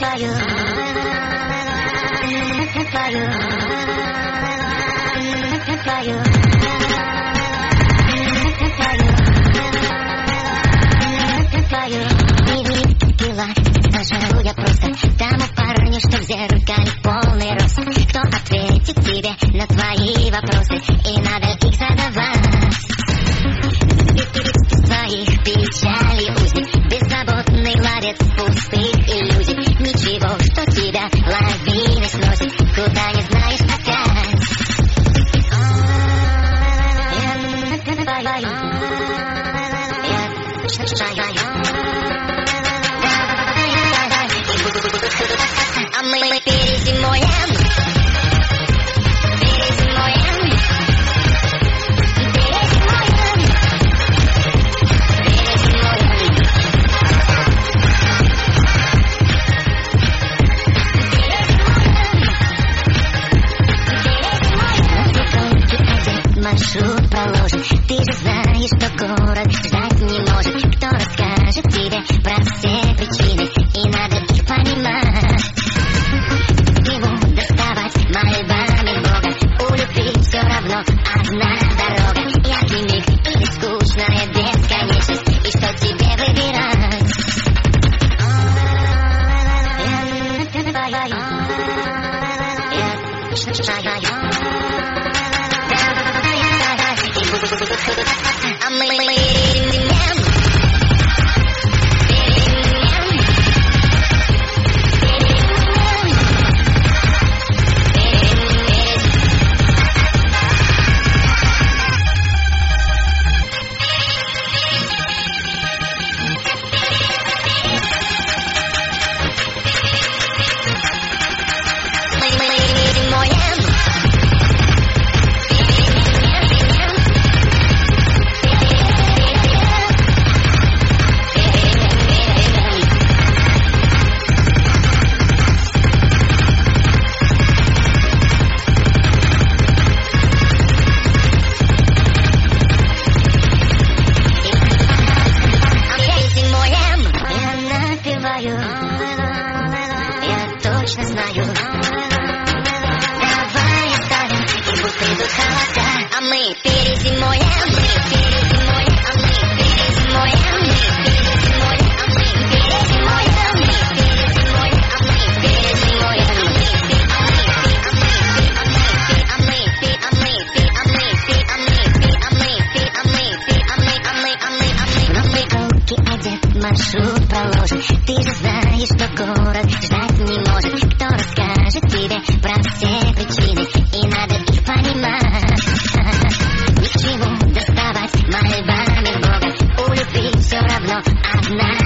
Нажму я просто тому парню, что в зеркале полный рост. Кто ответит тебе на твои вопросы, и надо их задавать. Без твоих печалей узник, беззаботный ловец пустых иллюзий. Ничего, что тебя лавиной сносит, куда не знаешь опять. А мы перезимуем. Маршрут проложен, ты же знаешь, что город ждать не может. Кто расскажет тебе про все причины, и надо их понимать. Ему доставать мольбами Бога, у любви все равно одна дорога. Яркий миг или скучная бесконечность, и что тебе выбирать? А мы перезимуем. Я точно знаю. Давай оставим и пусть придут холода. А мы перезимуем. Маршрут проложен, ты же знаешь, что город ждать не может. Кто расскажет тебе про все причины, и надо их понимать. Ни к чему доставать мольбами Бога, у любви все равно одна